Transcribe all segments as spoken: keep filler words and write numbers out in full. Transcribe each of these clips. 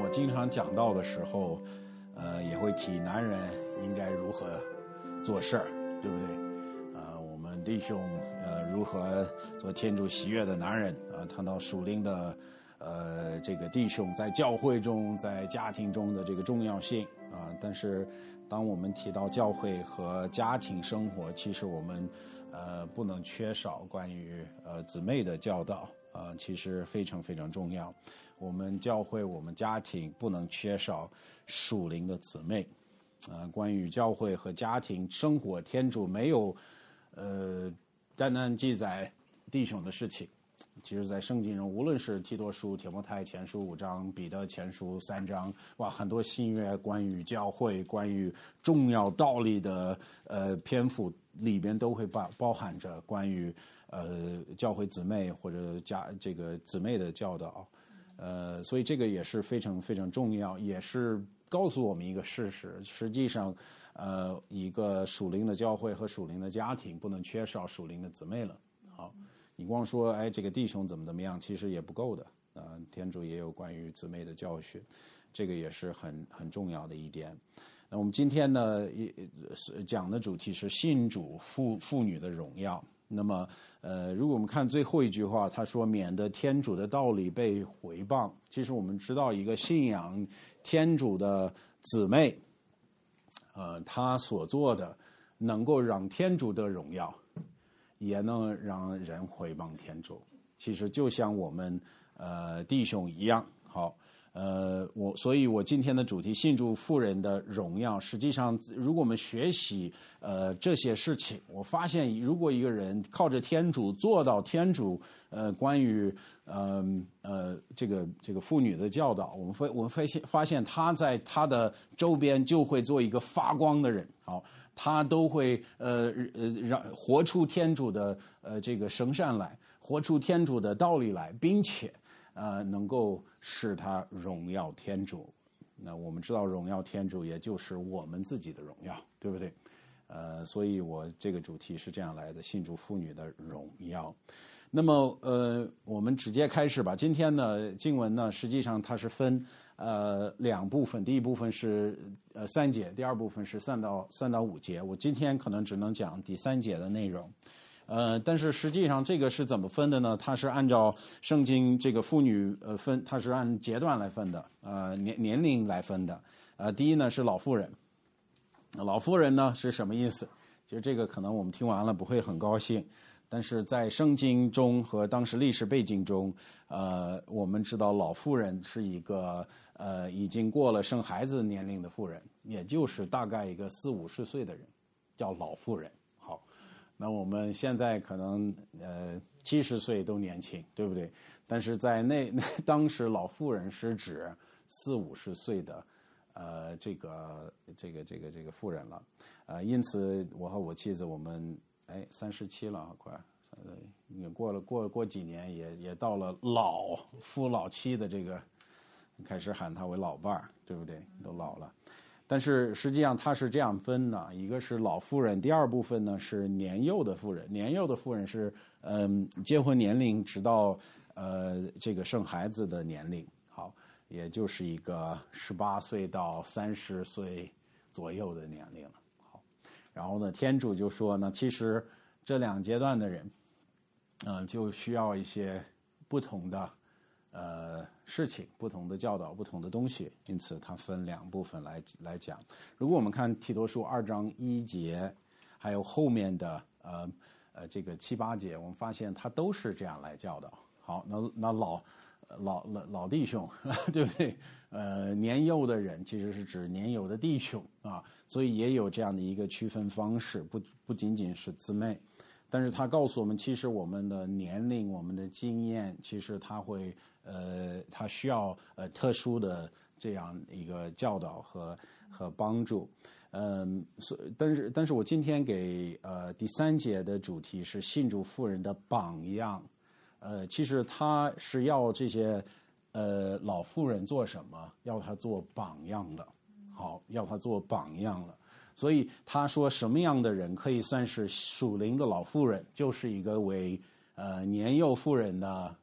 经常讲到的时候，呃，也会提男人应该如何做事儿，对不对？呃，我们弟兄呃如何做天主喜悦的男人啊、呃？谈到属灵的呃这个弟兄在教会中、在家庭中的这个重要性啊、呃。但是，当我们提到教会和家庭生活，其实我们呃不能缺少关于呃姊妹的教导。呃，其实非常非常重要。我们教会、我们家庭不能缺少属灵的姊妹。呃，关于教会和家庭生活，天主没有呃单单记载弟兄的事情。其实，在圣经中，无论是提多书、提摩太前书五章、彼得前书三章，哇，很多新约关于教会、关于重要道理的呃篇幅里边都会包包含着关于呃教会姊妹或者家这个姊妹的教导，呃，所以这个也是非常非常重要，也是告诉我们一个事实：实际上，呃，一个属灵的教会和属灵的家庭不能缺少属灵的姊妹了。好。你光说哎这个弟兄怎么怎么样，其实也不够的啊、呃。天主也有关于姊妹的教训，这个也是很很重要的一点。那我们今天呢讲的主题是信主妇妇女的荣耀。那么呃，如果我们看最后一句话，他说免得天主的道理被毁谤。其实我们知道一个信仰天主的姊妹，呃，他所做的能够让天主得荣耀。也能让人回谤天主，其实就像我们呃弟兄一样。好，呃，我所以，我今天的主题信主妇人的荣耀，实际上，如果我们学习呃这些事情，我发现，如果一个人靠着天主做到天主呃关于呃呃这个这个妇女的教导，我们会我们发现发现他在他的周边就会做一个发光的人。好。他都会呃呃让活出天主的呃这个圣善来，活出天主的道理来，并且呃能够使他荣耀天主。那我们知道荣耀天主也就是我们自己的荣耀，对不对？呃，所以我这个主题是这样来的：信主妇女的荣耀。那么呃，我们直接开始吧。今天呢，经文呢，实际上它是分呃两部分，第一部分是呃三节，第二部分是三到三到五节。我今天可能只能讲第三节的内容，呃，但是实际上这个是怎么分的呢？它是按照圣经这个妇女呃分，它是按阶段来分的，呃年年龄来分的。呃，第一呢是老妇人，老妇人呢是什么意思？其实这个可能我们听完了不会很高兴。但是在圣经中和当时历史背景中，呃，我们知道老妇人是一个呃已经过了生孩子年龄的妇人，也就是大概一个四五十岁的人，叫老妇人。好，那我们现在可能呃七十岁都年轻，对不对？但是在那那当时老妇人是指四五十岁的呃这个这个这个这个妇人了，呃，因此我和我妻子我们。哎，三十七了，快，呃，也过了过过几年也，也也到了老夫老妻的这个，开始喊他为老伴儿，对不对？都老了，但是实际上他是这样分的：一个是老妇人，第二部分呢是年幼的妇人。年幼的妇人是嗯、呃、结婚年龄直到呃这个生孩子的年龄，好，也就是一个十八岁到三十岁左右的年龄了。然后呢，天主就说呢，其实这两阶段的人，嗯、呃，就需要一些不同的呃事情、不同的教导、不同的东西，因此它分两部分来来讲。如果我们看提多书二章一节，还有后面的呃呃这个七八节，我们发现它都是这样来教导。好，那那老老老老弟兄，对不对？呃，年幼的人其实是指年幼的弟兄啊，所以也有这样的一个区分方式，不不仅仅是姊妹，但是他告诉我们，其实我们的年龄、我们的经验，其实他会呃，他需要呃特殊的这样一个教导和和帮助。嗯，所但是但是我今天给呃第三节的主题是信主妇人的榜样。呃，其实他是要这些呃老妇人做什么？要他做榜样的，好，要他做榜样了。所以他说什么样的人可以算是属灵的老妇人？就是一个为呃年幼妇人的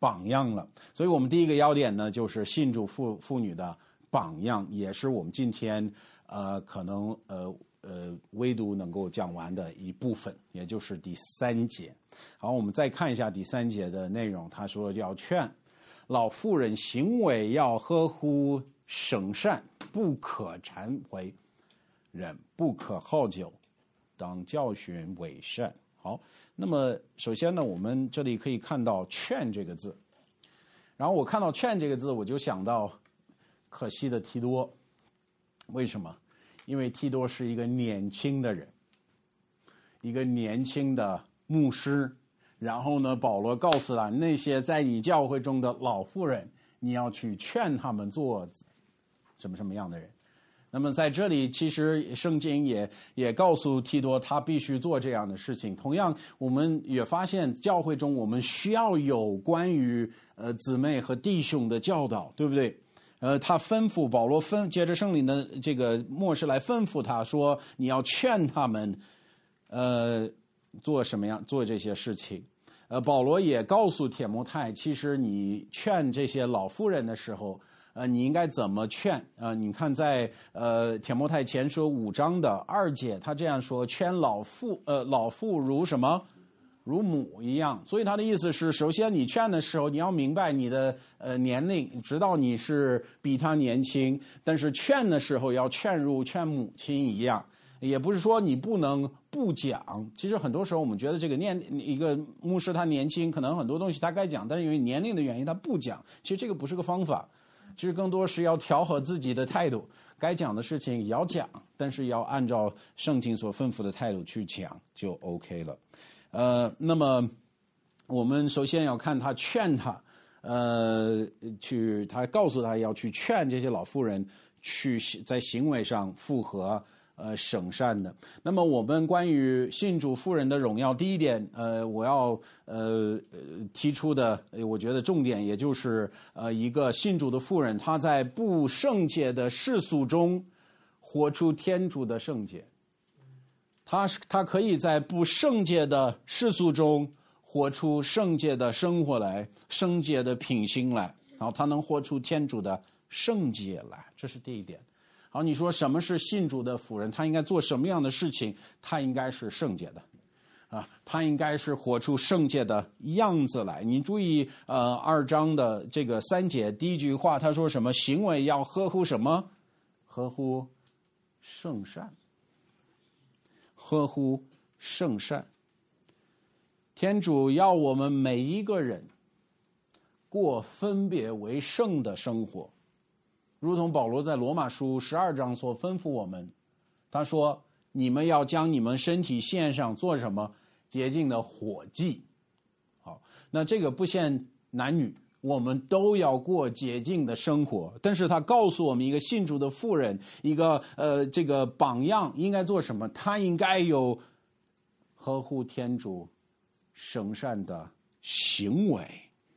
榜样了。所以我们第一个要点呢，就是信主妇妇女的榜样，也是我们今天呃可能呃呃唯独能够讲完的一部分，也就是第三节。好，我们再看一下第三节的内容，他说要劝老妇人行为要合乎省善，不可谄回人，不可好酒，当教训为善。好，那么首先呢，我们这里可以看到劝这个字，然后我看到劝这个字，我就想到可惜的提多。为什么？因为提多是一个年轻的人，一个年轻的牧师，然后呢，保罗告诉他，那些在你教会中的老妇人，你要去劝他们做什么什么样的人。那么在这里，其实圣经也也告诉提多，他必须做这样的事情。同样，我们也发现教会中我们需要有关于呃姊妹和弟兄的教导，对不对？呃，他吩咐保罗吩，接着圣灵的这个默示来吩咐他说，你要劝他们，呃，做什么样做这些事情。呃，保罗也告诉铁摩太，其实你劝这些老妇人的时候，呃，你应该怎么劝？呃，你看在呃铁摩太前书五章的二节，他这样说：劝老妇，呃，老妇如什么？如母一样。所以他的意思是，首先你劝的时候，你要明白你的呃年龄，知道你是比他年轻，但是劝的时候要劝如劝母亲一样。也不是说你不能不讲，其实很多时候我们觉得这个年一个牧师他年轻，可能很多东西他该讲，但是因为年龄的原因他不讲。其实这个不是个方法，其实更多是要调和自己的态度，该讲的事情也要讲，但是要按照圣经所吩咐的态度去讲就 OK 了。呃，那么我们首先要看他劝他，呃，去他告诉他要去劝这些老妇人去在行为上符合呃省善的。那么我们关于信主妇人的荣耀，第一点，呃，我要呃提出的，我觉得重点也就是呃一个信主的妇人，她在不圣洁的世俗中活出天主的圣洁。他他可以在不圣洁的世俗中活出圣洁的生活来，圣洁的品行来，然后他能活出天主的圣洁来，这是第一点。好，你说什么是信主的妇人？他应该做什么样的事情？他应该是圣洁的，啊，他应该是活出圣洁的样子来。你注意，呃，二章的这个三节第一句话，他说什么？行为要合乎什么？合乎圣善。合乎圣善。天主要我们每一个人过分别为圣的生活，如同保罗在罗马书十二章所吩咐我们，他说你们要将你们身体献上做什么？洁净的火祭。好，那这个不限男女，我们都要过洁净的生活。但是他告诉我们，一个信主的妇人，一个呃这个榜样应该做什么？他应该有合乎天主圣善的行为。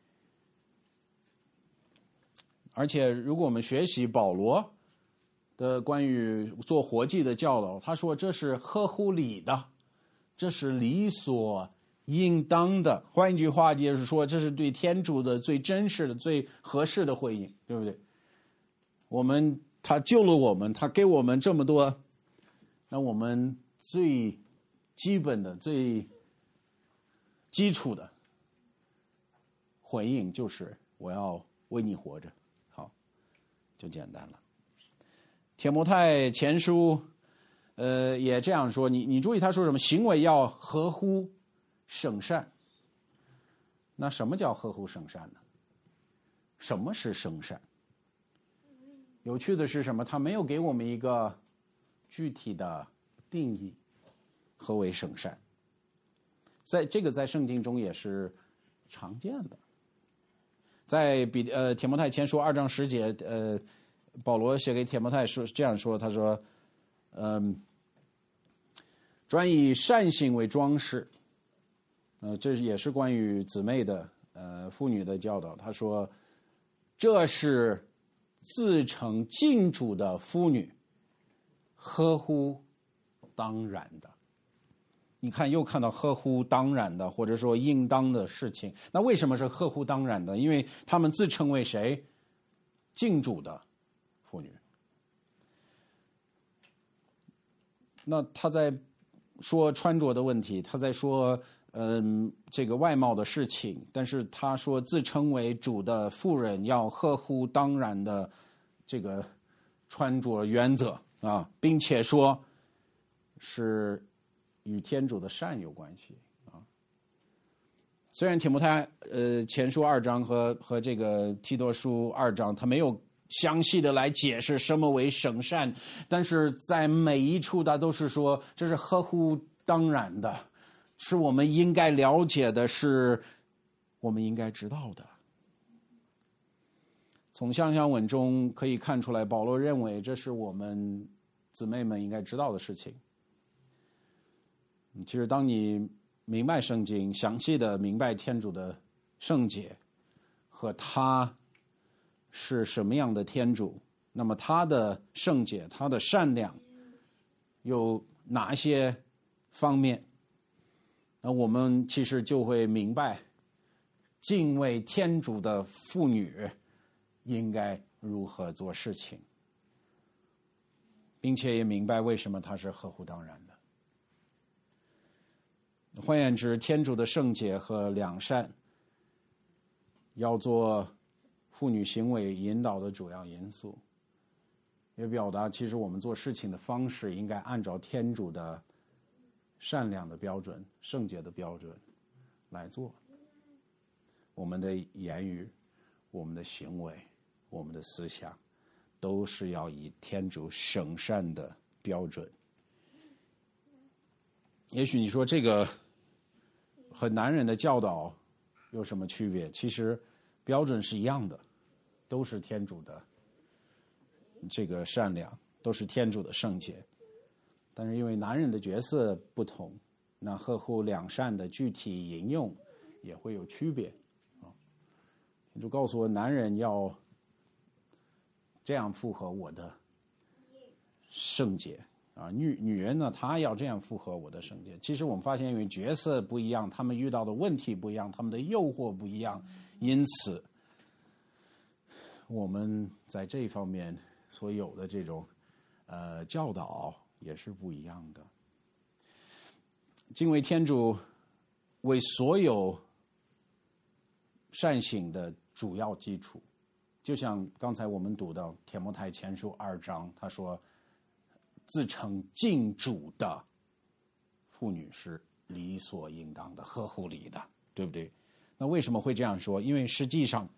而且如果我们学习保罗的关于做活祭的教导，他说这是合乎理的，这是理所应当的。换一句话就是说，这是对天主的最真实的、最合适的回应，对不对？我们他救了我们，他给我们这么多，那我们最基本的、最基础的回应就是我要为你活着。好，就简单了。铁摩太前书，呃，也这样说。你你注意他说什么？行为要合乎圣善。那什么叫合乎圣善呢？什么是圣善？有趣的是什么？他没有给我们一个具体的定义，何为圣善？在这个在圣经中也是常见的。在比呃铁摩太前书二章十节，呃，保罗写给铁摩太说这样说，他说，嗯、呃，专以善行为装饰。呃，这也是关于姊妹的呃妇女的教导。他说，这是自称敬主的妇女合乎当然的。 你看又看到合乎当然的，或者说应当的事情。那为什么是合乎当然的？因为他们自称为谁？敬主的妇女。那他在说穿着的问题，他在说嗯这个外貌的事情，但是他说自称为主的妇人要合乎当然的这个穿着原则啊，并且说是与天主的善有关系啊。虽然提摩太呃前书二章和和这个提多书二章，他没有详细的来解释什么为圣善，但是在每一处他都是说这是合乎当然的，是我们应该了解的，是我们应该知道的。从香香文中可以看出来，保罗认为这是我们姊妹们应该知道的事情。其实当你明白圣经，详细的明白天主的圣洁和他是什么样的天主，那么他的圣洁，他的善良有哪些方面，那我们其实就会明白敬畏天主的妇女应该如何做事情，并且也明白为什么它是合乎当然的。换言之，天主的圣洁和良善要做妇女行为引导的主要因素，也表达其实我们做事情的方式应该按照天主的善良的标准、圣洁的标准来做。我们的言语、我们的行为、我们的思想都是要以天主圣善的标准。也许你说这个和男人的教导有什么区别？其实标准是一样的，都是天主的这个善良，都是天主的圣洁。但是因为男人的角色不同，那合乎良善的具体引用也会有区别啊。天主告诉我，男人要这样符合我的圣洁啊，女女人呢，她要这样符合我的圣洁。其实我们发现，因为角色不一样，他们遇到的问题不一样，他们的诱惑不一样，因此我们在这一方面所有的这种呃教导也是不一样的。敬畏天主为所有善行的主要基础，就像刚才我们读到提摩太前书二章，他说自称敬主的妇女是理所应当的，合乎理的，对不对？那为什么会这样说？因为实际上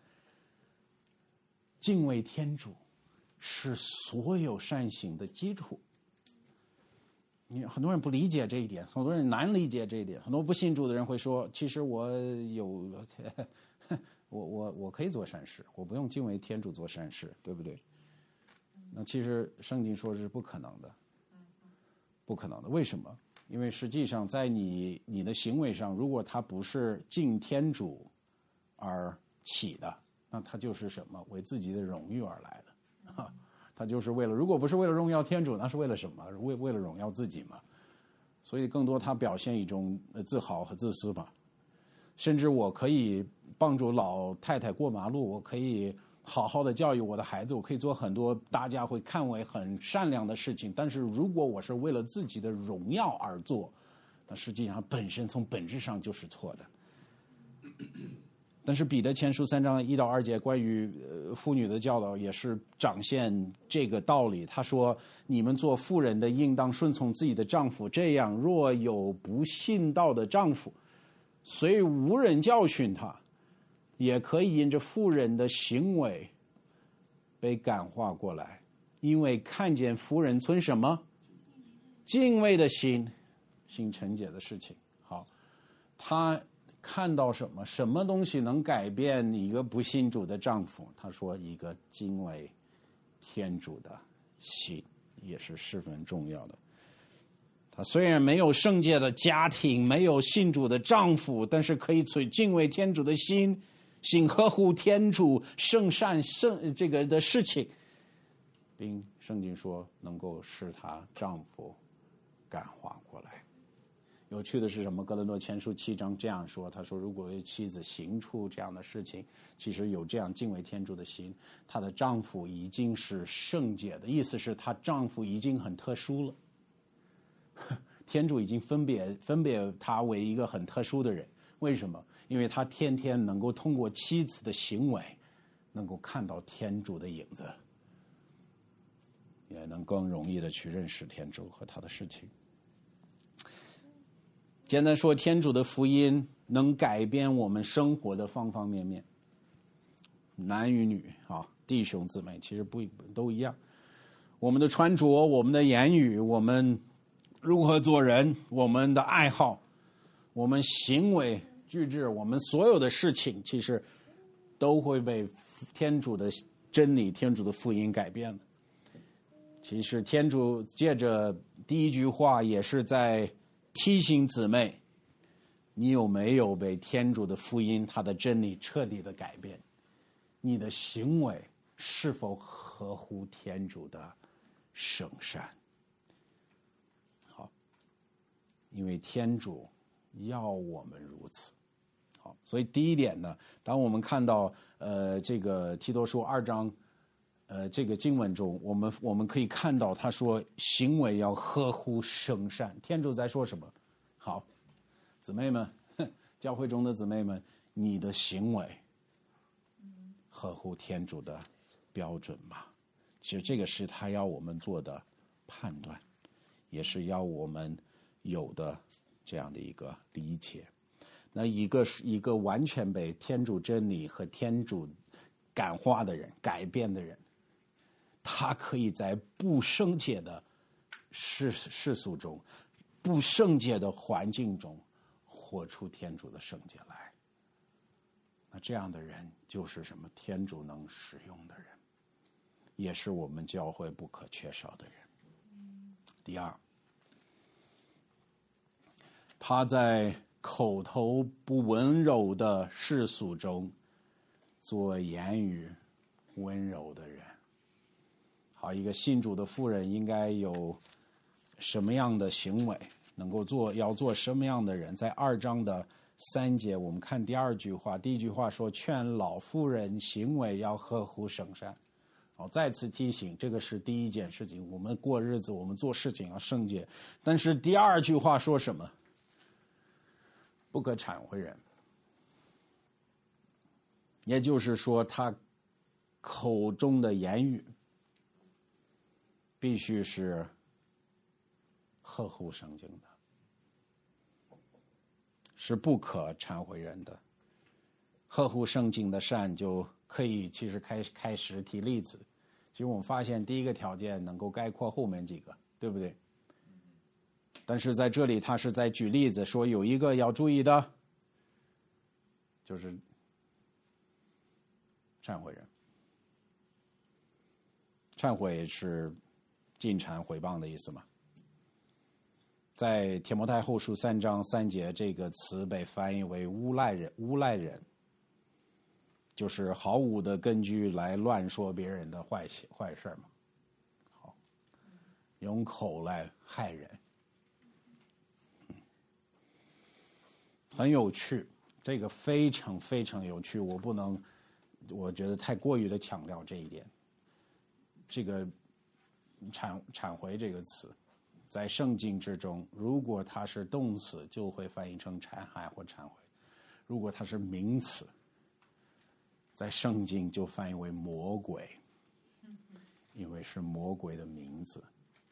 敬畏天主是所有善行的基础。你很多人不理解这一点，很多人难理解这一点。很多不信主的人会说，其实我有我我我可以做善事，我不用敬畏天主做善事，对不对？那其实圣经说是不可能的，不可能的。为什么？因为实际上在你你的行为上，如果它不是敬天主而起的，那它就是什么？为自己的荣誉而来的，啊，它就是为了，如果不是为了荣耀天主，那是为了什么？为为了荣耀自己嘛。所以更多它表现一种自豪和自私吧。甚至我可以帮助老太太过马路，我可以好好的教育我的孩子，我可以做很多大家会看为很善良的事情。但是如果我是为了自己的荣耀而做，那实际上本身从本质上就是错的。但是彼得前书三章一到二节关于呃妇女的教导也是展现这个道理。他说：“你们做妇人的，应当顺从自己的丈夫，这样若有不信道的丈夫，虽无人教训他，也可以因着妇人的行为被感化过来，因为看见妇人存什么敬畏的心，行纯洁的事情。”好，他看到什么？什么东西能改变一个不信主的丈夫？他说，一个敬畏天主的心也是十分重要的。他虽然没有圣洁的家庭，没有信主的丈夫，但是可以随敬畏天主的心，行合乎天主圣善圣这个的事情，并圣经说能够使她丈夫感化过来。 有趣的是什么？哥林多前书七章这样说，他说如果妻子行出这样的事情，其实有这样敬畏天主的心，她的丈夫已经是圣洁的，意思是她丈夫已经很特殊了。天主已经分别分别他为一个很特殊的人，为什么？因为他天天能够通过妻子的行为，能够看到天主的影子，也能更容易的去认识天主和他的事情。简单说，天主的福音能改变我们生活的方方面面，男与女啊，弟兄姊妹其实不都一样。我们的穿着，我们的言语，我们如何做人，我们的爱好，我们行为举止，我们所有的事情，其实都会被天主的真理、天主的福音改变的。其实天主借着第一句话也是在提醒姊妹，你有没有被天主的福音、他的真理彻底的改变？你的行为是否合乎天主的圣善？好，因为天主要我们如此。好，所以第一点呢，当我们看到呃这个提多书二章呃这个经文中，我们我们可以看到他说行为要合乎圣善。天主在说什么？好，姊妹们，教会中的姊妹们，你的行为合乎天主的标准吗？其实这个是他要我们做的判断，也是要我们有的这样的一个理解。那一个是一个完全被天主真理和天主感化的人、改变的人，他可以在不圣洁的世世俗中、不圣洁的环境中活出天主的圣洁来。那这样的人就是什么？天主能使用的人，也是我们教会不可缺少的人。第二，他在口头不温柔的世俗中做言语温柔的人。好，一个信主的妇人应该有什么样的行为，能够做要做什么样的人？在二章的三节，我们看第二句话，第一句话说劝老妇人行为要合乎圣善。好，再次提醒，这个是第一件事情，我们过日子，我们做事情要圣洁。但是第二句话说什么？不可忏悔人，也就是说，他口中的言语必须是合乎圣经的，是不可忏悔人的。合乎圣经的善就可以，其实开开始提例子。其实我们发现第一个条件能够概括后面几个，对不对？但是在这里他是在举例子，说有一个要注意的，就是忏悔人。忏悔是进谗毁谤的意思嘛？在提摩太后书三章三节，这个词被翻译为诬赖人，诬赖人就是毫无的根据来乱说别人的坏坏事嘛。好，用口来害人。很有趣，这个非常非常有趣，我不能，我觉得太过于的强调这一点。这个忏忏悔这个词，在圣经之中，如果它是动词，就会翻译成残害或忏悔；如果它是名词，在圣经就翻译为魔鬼，因为是魔鬼的名字。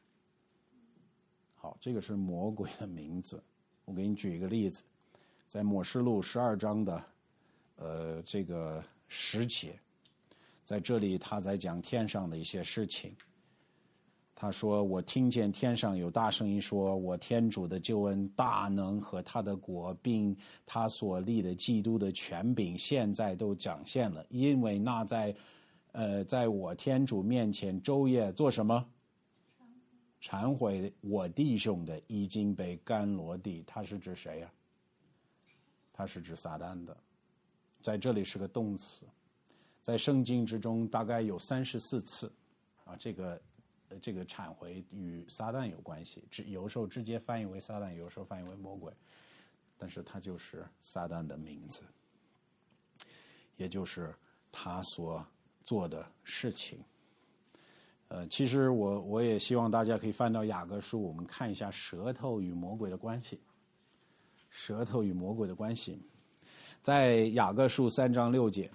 好，这个是魔鬼的名字。我给你举一个例子。在默示录十二章的呃这个十节，在这里他在讲天上的一些事情。他说，我听见天上有大声音说，我天主的救恩大能和他的国，并他所立的基督的权柄现在都展现了，因为那在呃在我天主面前昼夜做什么？忏悔我弟兄的已经被干落地。他是指谁呀？他是指撒旦的，在这里是个动词，在圣经之中大概有三十四次啊，这个这个忏悔与撒旦有关系，有时候直接翻译为撒旦，有时候翻译为魔鬼，但是它就是撒旦的名字，也就是他所做的事情。呃，其实我我也希望大家可以翻到雅各书，我们看一下舌头与魔鬼的关系。舌头与魔鬼的关系，在雅各书三章六节。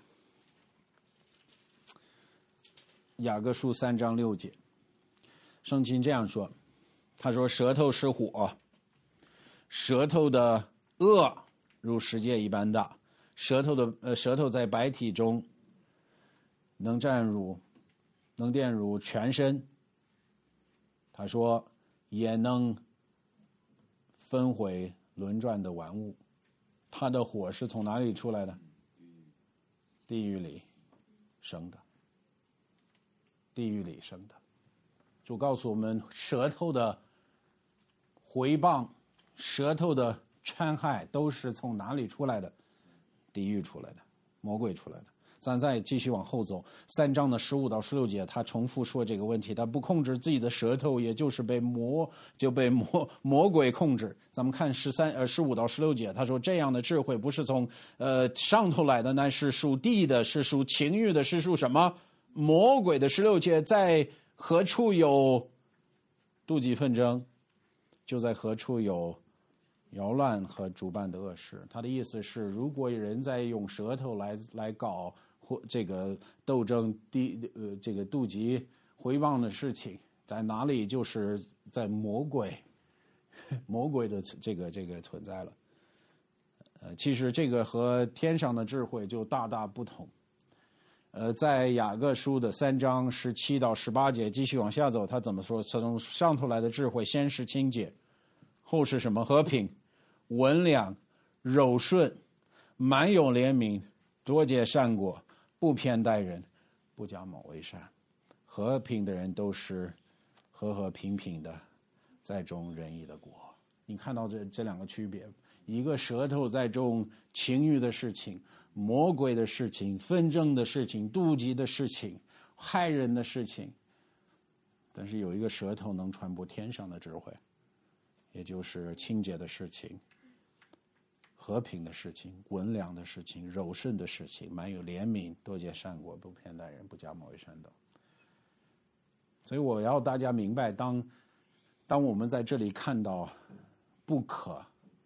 雅各书三章六节，圣经这样说，他说：“舌头是火，舌头的恶如世界一般大，舌头的呃舌头在百体中能占入。”能玷辱全身，他说也能焚毁轮转的玩物。他的火是从哪里出来的？地狱里生的。地狱里生的。主告诉我们，舌头的回谤、舌头的戕害都是从哪里出来的？地狱出来的，魔鬼出来的。咱再继续往后走，三章的十五到十六节，他重复说这个问题，他不控制自己的舌头，也就是被魔就被魔魔鬼控制。咱们看十三呃十五到十六节，他说这样的智慧不是从呃上头来的，那是属地的，是属情欲的，是属什么？魔鬼的。十六节，在何处有妒忌纷争，就在何处有摇乱和主办的恶事。他的意思是，如果人在用舌头来来搞或这个斗争、地呃这个妒忌、回谤的事情，在哪里就是在魔鬼魔鬼的这个这个存在了。呃，其实这个和天上的智慧就大大不同。呃，在雅各书的三章十七到十八节，继续往下走，他怎么说？从上头来的智慧，先是清洁，后是什么？和平、温良、柔顺，满有怜悯，多结善果，不偏待人，不假冒为善。和平的人都是和和平平的，在种仁义的果。你看到这这两个区别，一个舌头在种情欲的事情、魔鬼的事情、纷争的事情、妒忌的事情、害人的事情，但是有一个舌头能传播天上的智慧，也就是清洁的事情、和平的事情、温良的事情、柔顺的事情，满有怜悯，多结善果，不偏待人，不假冒为善的。所以我要大家明白，当当我们在这里看到不可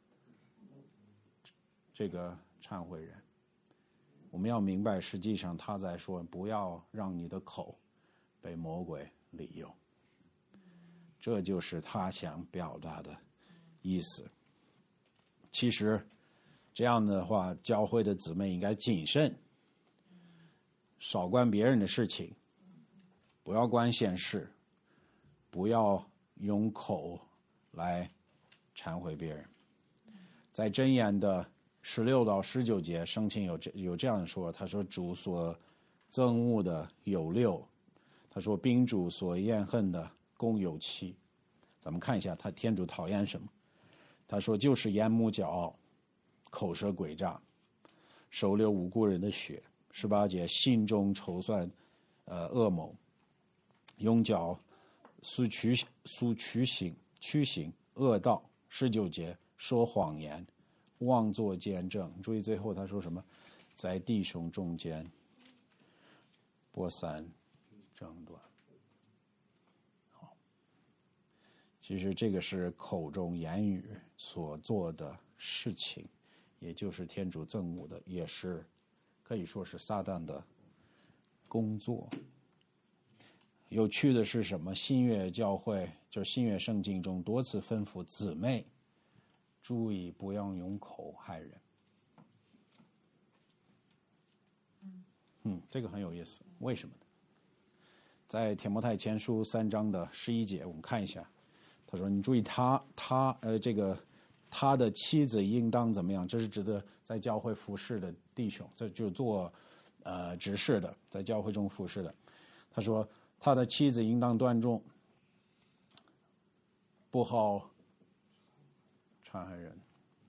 这个忏悔人，我们要明白，实际上他在说，不要让你的口被魔鬼利用，这就是他想表达的意思。其实这样的话，教会的姊妹应该谨慎，少关别人的事情，不要关闲事，不要用口来忏悔别人。在箴言的十六到十九节，圣经有这有这样说，他说主所憎恶的有六，他说宾主所厌恨的共有七。咱们看一下他天主讨厌什么。他说就是眼目骄傲，口舌诡诈，手流无辜人的血。十八节心中筹算呃恶谋，用脚速曲速曲行曲行恶道。十九节说谎言，妄作见证。注意最后他说什么？在弟兄中间播散争端。好，其实这个是口中言语所做的事情，也就是天主憎恶的，也是可以说是撒旦的工作。有趣的是什么？新约教会就是新约圣经中多次吩咐姊妹注意不要用口害人。嗯，这个很有意思，为什么呢？在提摩太前书三章的十一节，我们看一下，他说：“你注意他他呃这个他的妻子应当怎么样？”这是指的在教会服侍的弟兄，这就做呃执事的，在教会中服侍的。他说他的妻子应当端重，不好残害人。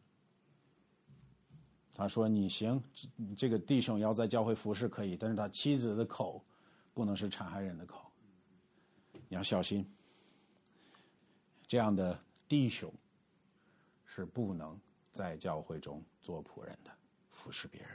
他说你行，这个弟兄要在教会服侍可以，但是他妻子的口不能是残害人的口。 你要小心，这样的弟兄是不能在教会中做仆人的，服侍别人。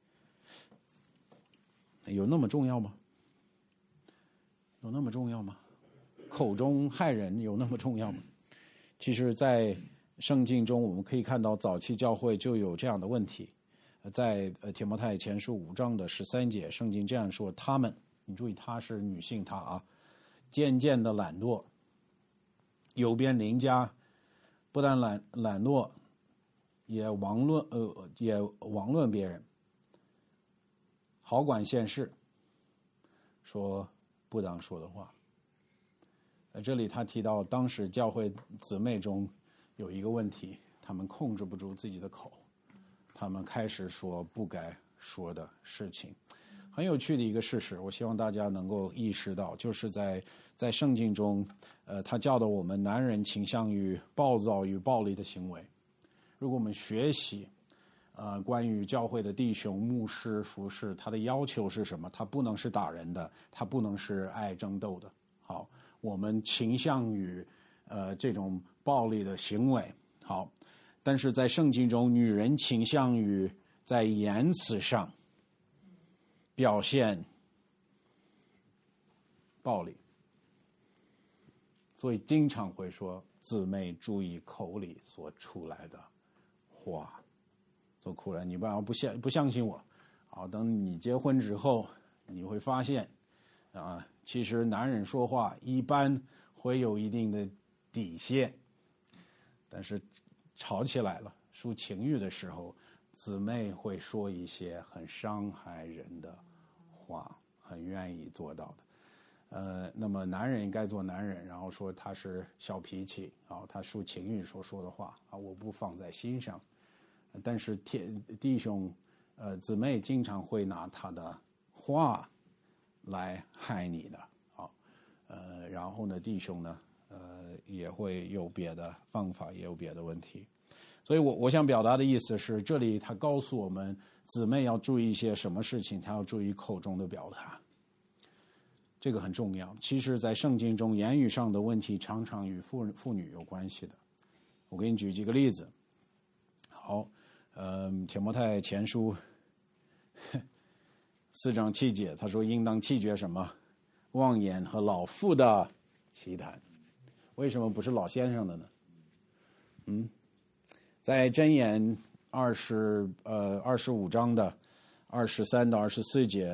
有那么重要吗？有那么重要吗？口中害人有那么重要吗？其实在圣经中我们可以看到早期教会就有这样的问题。在呃提摩太前书五章的十三节，圣经这样说：他们，你注意他是女性她啊，渐渐的懒惰，有变邻家，不但懒懒惰，也妄论呃也妄论别人，好管闲事，说不当说的话。在这里他提到当时教会姊妹中有一个问题，他们控制不住自己的口，他们开始说不该说的事情。很有趣的一个事实，我希望大家能够意识到，就是在在圣经中，呃，他教导我们男人倾向于暴躁与暴力的行为。如果我们学习，呃，关于教会的弟兄、牧师、服侍，他的要求是什么？他不能是打人的，他不能是爱争斗的。好，我们倾向于呃这种暴力的行为。好，但是在圣经中，女人倾向于在言辞上表现暴力，所以经常会说姊妹注意口里所出来的话。做苦人，你不要不相不相信我，好，等你结婚之后，你会发现，啊，其实男人说话一般会有一定的底线，但是吵起来了，抒情欲的时候，姊妹会说一些很伤害人的话，很愿意做到的。呃，那么男人应该做男人，然后说他是小脾气啊，他抒情欲所说的话啊，我不放在心上。但是弟兄呃姊妹经常会拿他的话来害你的，好，呃然后呢弟兄呢呃也会有别的方法，也有别的问题。所以我我想表达的意思是，这里他告诉我们姊妹要注意一些什么事情，他要注意口中的表达，这个很重要。其实在圣经中言语上的问题常常与妇妇女有关系的。我给你举几个例子。好，呃，提摩太前书四章七节，他说应当弃绝什么？妄言和老妇的奇谈。为什么不是老先生的呢？嗯，在箴言二十呃二十五章的二十三到二十四节，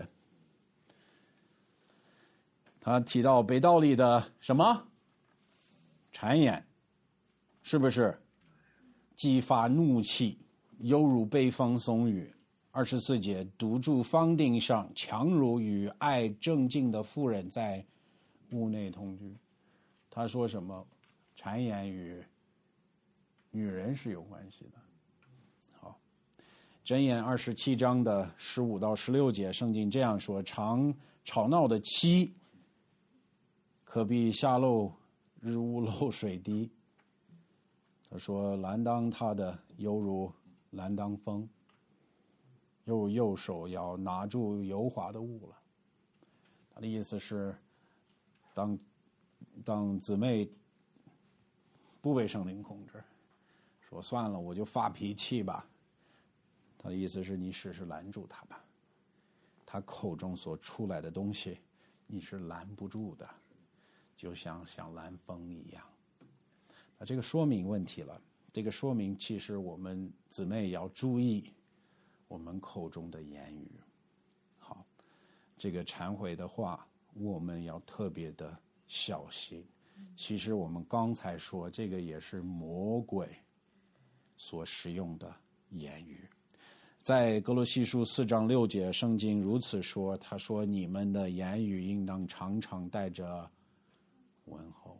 他提到北道里的什么谗言，是不是激发怒气，犹如北风松雨？二十四节，独住房顶上，强如与爱正经的妇人在屋内同居。他说什么？谗言与女人是有关系的。好，箴言二十七章的十五到十六节，圣经这样说：常吵闹的妻，可比下漏日无漏水滴。他说拦当他的犹如拦当风，犹如右手要拿住油滑的物了。他的意思是，当当姊妹不被圣灵控制，说算了，我就发脾气吧。他的意思是你试试拦住他吧，他口中所出来的东西，你是拦不住的，就像像拦风一样。那这个说明问题了。这个说明其实我们姊妹要注意我们口中的言语。好，这个忏悔的话，我们要特别的小心。其实我们刚才说，这个也是魔鬼所使用的言语。在哥罗西书四章六节，圣经如此说，他说你们的言语应当常常带着问候，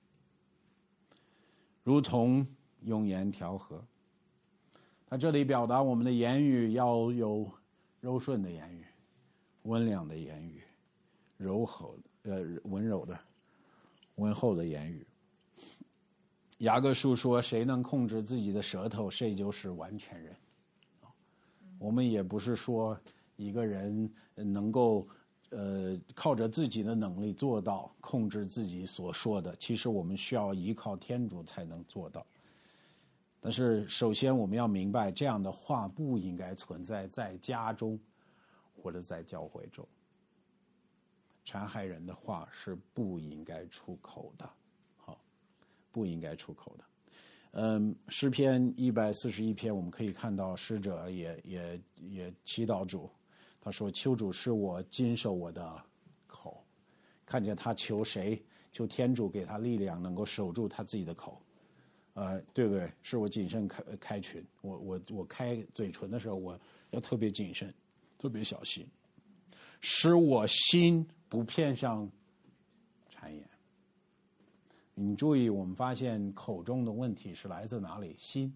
如同用盐调和。他这里表达我们的言语要有柔顺的言语，温良的言语，柔和呃温柔的温厚的言语。雅各书说，谁能控制自己的舌头，谁就是完全人。我们也不是说一个人能够呃靠着自己的能力做到控制自己所说的，其实我们需要依靠天主才能做到。但是首先我们要明白，这样的话不应该存在在家中或者在教会中。残害人的话是不应该出口的，好，不应该出口的。嗯，诗篇一百四十一篇，我们可以看到诗者也也也祈祷主，他说：“求主使我谨守我的口。”看见他求谁，求天主给他力量，能够守住他自己的口。呃，对不对？是我谨慎开开群，我我我开嘴唇的时候，我要特别谨慎，特别小心，使我心不偏向谗言。你注意，我们发现口中的问题是来自哪里？心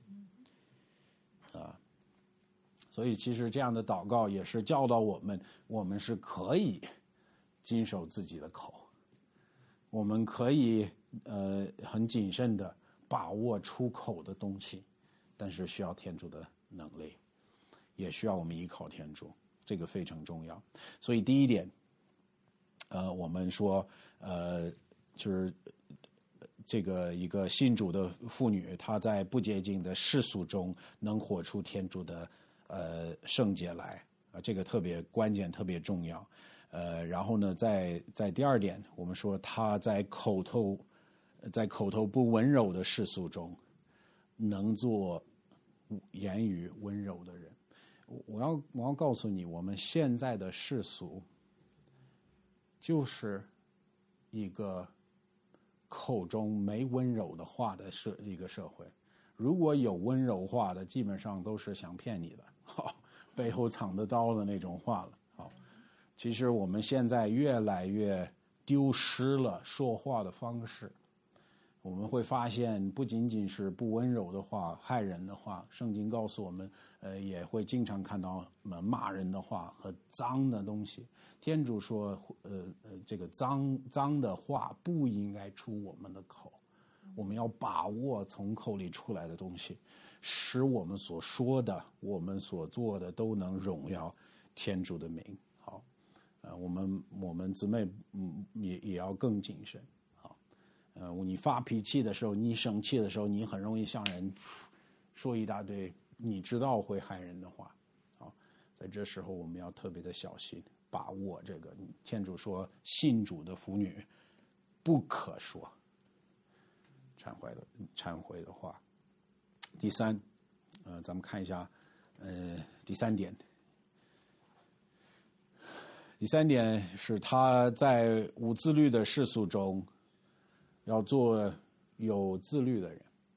啊，所以其实这样的祷告也是教导我们，我们是可以谨守自己的口，我们可以呃很谨慎的把握出口的东西，但是需要天主的能力，也需要我们依靠天主，这个非常重要。所以第一点，呃，我们说，呃，就是这个一个信主的妇女，她在不洁净的世俗中能活出天主的呃圣洁来啊、呃，这个特别关键，特别重要。呃，然后呢，在在第二点，我们说她在口头。在口头不温柔的世俗中，能做言语温柔的人。我要我要告诉你，我们现在的世俗就是一个口中没温柔的话的社一个社会。如果有温柔话的，基本上都是想骗你的，好，背后藏着刀的那种话了。好，其实我们现在越来越丢失了说话的方式。我们会发现，不仅仅是不温柔的话、害人的话，圣经告诉我们，呃，也会经常看到骂人的话和脏的东西。天主说，呃呃，这个脏脏的话不应该出我们的口，我们要把握从口里出来的东西，使我们所说的、我们所做的都能荣耀天主的名。好，呃，我们我们姊妹嗯也也要更谨慎。呃，你发脾气的时候，你生气的时候，你很容易向人说一大堆你知道会害人的话。啊，在这时候我们要特别的小心，把握这个。天主说，信主的妇女不可说忏悔的忏悔的话。第三，呃，咱们看一下，呃，第三点。第三点是他在无自律的世俗中。要做有自律的人，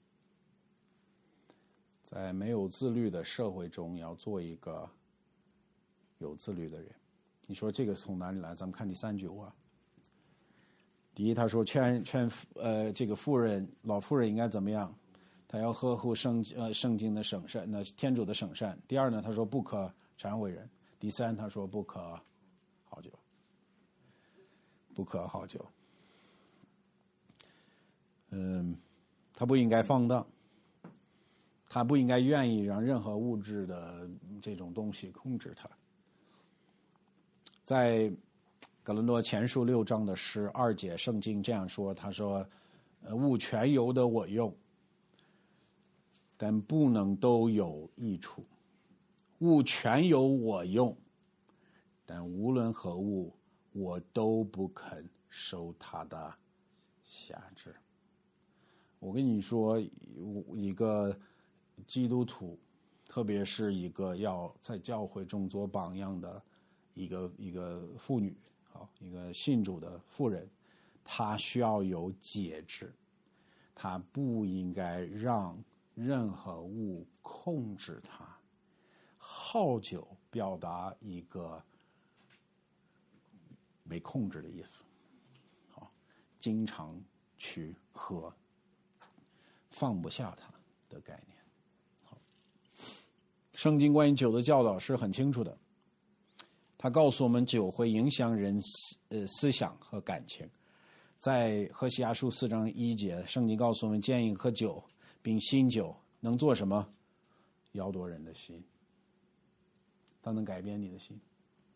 在没有自律的社会中，要做一个有自律的人。你说这个从哪里来？咱们看第三句话。第一，他说劝劝呃这个妇人老妇人应该怎么样？他要呵护圣呃圣经的圣善，那天主的圣善。第二呢，他说不可忏悔人。第三，他说不可好酒，不可好酒。嗯，他不应该放荡，他不应该愿意让任何物质的这种东西控制他。在哥林多前书六章的十二节，圣经这样说：“他说，呃，物全由得我用，但不能都有益处；物全由我用，但无论何物，我都不肯受他的辖制。”我跟你说，一个基督徒，特别是一个要在教会中做榜样的一个一个妇女，好，一个信主的妇人，她需要有节制，她不应该让任何物控制她。好酒表达一个没控制的意思，好，经常去喝。放不下它的概念。好，圣经关于酒的教导是很清楚的，它告诉我们酒会影响人呃思想和感情。在何西阿书四章一节，圣经告诉我们，建议喝酒并新酒能做什么？摇夺人的心。它能改变你的心，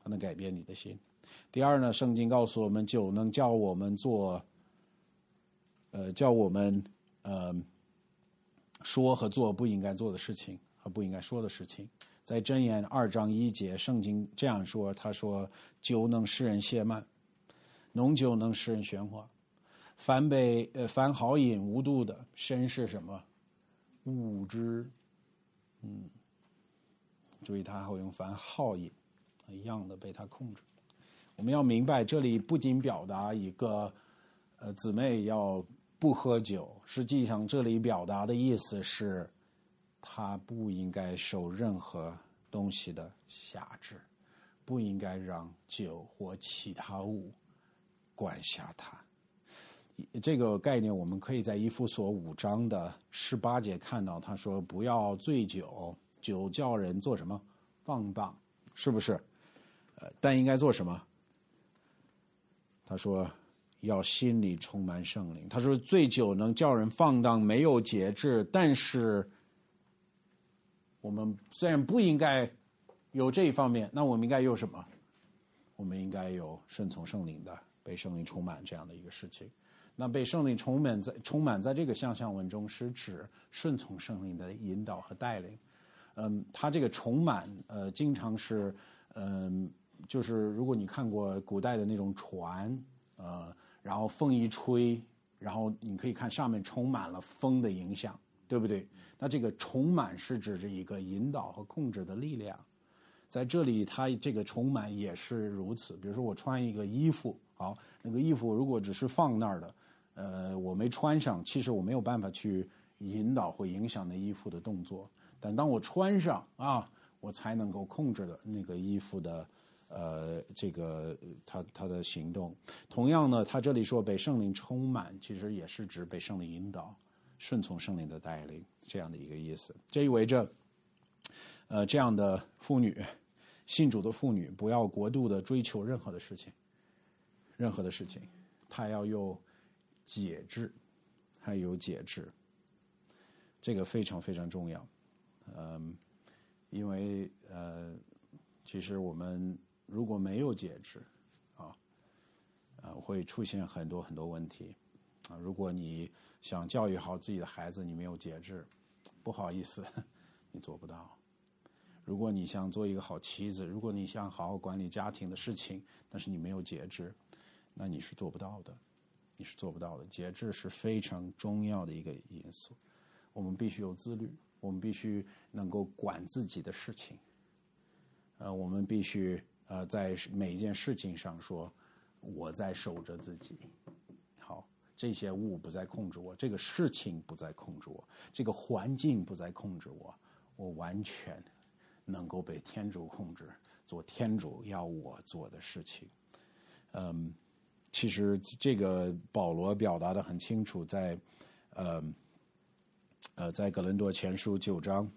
它能改变你的心。第二呢，圣经告诉我们，酒能叫我们做，呃，叫我们呃说和做不应该做的事情和不应该说的事情。在箴言二章一节，圣经这样说，他说：酒能使人懈慢，浓酒能使人喧哗。凡被呃凡好饮无度的，身是什么？物之。嗯，注意他还会用凡好饮一样的被他控制。我们要明白，这里不仅表达一个呃姊妹要不喝酒，实际上这里表达的意思是，他不应该受任何东西的辖制，不应该让酒或其他物管辖他。这个概念我们可以在以弗所五章的十八节看到，他说不要醉酒，酒叫人做什么？放荡，是不是？呃，但应该做什么？他说要心里充满圣灵。他说醉酒能叫人放荡，没有节制，但是我们虽然不应该有这一方面，那我们应该有什么？我们应该有顺从圣灵的，被圣灵充满这样的一个事情。那被圣灵充满在充满在这个象象文中，是指顺从圣灵的引导和带领。嗯，他这个充满，呃，经常是，嗯，就是如果你看过古代的那种船，呃，然后风一吹，然后你可以看上面充满了风的影响，对不对？那这个充满是指着一个引导和控制的力量。在这里，它这个充满也是如此。比如说，我穿一个衣服，好，那个衣服如果只是放那儿的，呃，我没穿上，其实我没有办法去引导或影响那衣服的动作。但当我穿上啊，我才能够控制的那个衣服的，呃，这个它它的行动。同样呢，他这里说被圣灵充满，其实也是指被圣灵引导，顺从圣灵的带领这样的一个意思。这意味着，呃，这样的妇女，信主的妇女，不要过度的追求任何的事情，任何的事情，她要有节制，还有节制，这个非常非常重要。嗯，因为呃，其实我们如果没有节制，啊，呃，会出现很多很多问题。啊，如果你想教育好自己的孩子，你没有节制，不好意思，你做不到。如果你想做一个好妻子，如果你想好好管理家庭的事情，但是你没有节制，那你是做不到的，你是做不到的。节制是非常重要的一个因素。我们必须有自律，我们必须能够管自己的事情。呃，我们必须呃在每一件事情上说，我在守着自己。好，这些物不再控制我，这个事情不再控制我，这个环境不再控制我，我完全能够被天主控制，做天主要我做的事情。嗯，其实这个保罗表达的很清楚，在呃呃在哥林多前书九章，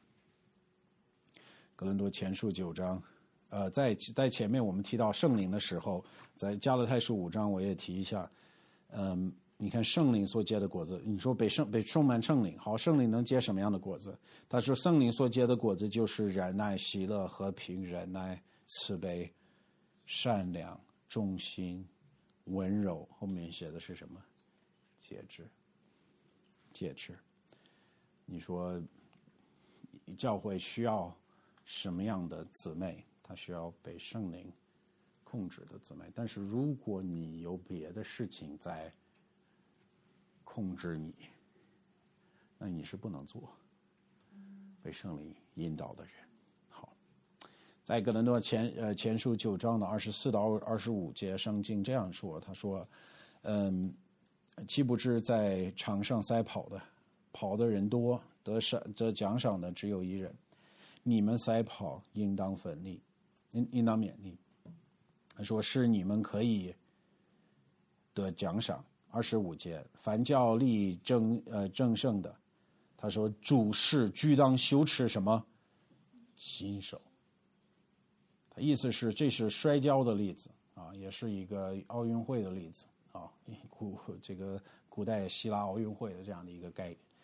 哥林多前书九章，呃在在前面我们提到圣灵的时候，在加拉太书五章我也提一下。嗯，你看圣灵所结的果子，你说被圣被充满圣灵，好，圣灵能结什么样的果子？他说圣灵所结的果子就是忍耐、喜乐、和平、忍耐、慈悲、善良、忠心、温柔。后面写的是什么？节制。节制。你说教会需要什么样的姊妹？她需要被圣灵控制的姊妹。但是如果你有别的事情在控制你，那你是不能做被圣灵引导的人。好，在哥林多前呃前书九章的二十四到二十五节，圣经这样说，他说：“嗯，岂不知在场上赛跑的，跑的人多，得赏得奖赏的只有一人。你们赛跑，应当奋力，应应当勉励。”他说是你们可以得奖赏。二十五节，凡叫力争呃争胜的，他说主事居当羞耻什么？新手。他意思是这是摔跤的例子啊，也是一个奥运会的例子啊，古这个古代希腊奥运会的这样的一个概念。